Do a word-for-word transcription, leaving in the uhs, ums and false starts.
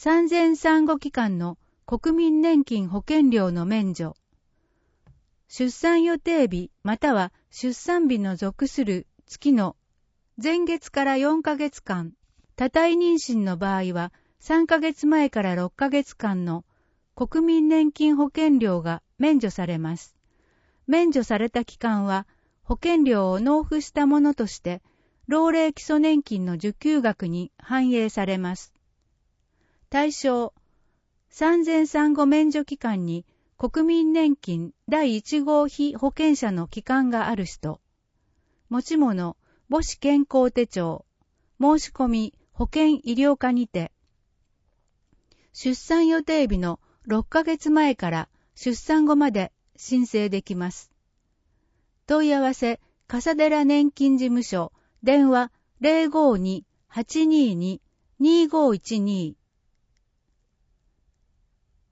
産前産後期間の国民年金保険料の免除、出産予定日または出産日の属する月の前月からよんかげつかん、多胎妊娠の場合はさんかげつまえからろっかげつかんの国民年金保険料が免除されます。免除された期間は保険料を納付したものとして老齢基礎年金の受給額に反映されます。対象、産前産後免除期間に国民年金だいいち号被保険者の期間がある人、持ち物、母子健康手帳、申し込み、保険医療課にて、出産予定日のろっかげつまえから出産後まで申請できます。問い合わせ、笠寺年金事務所、電話 ゼロごに はちにーに にーごーいちにー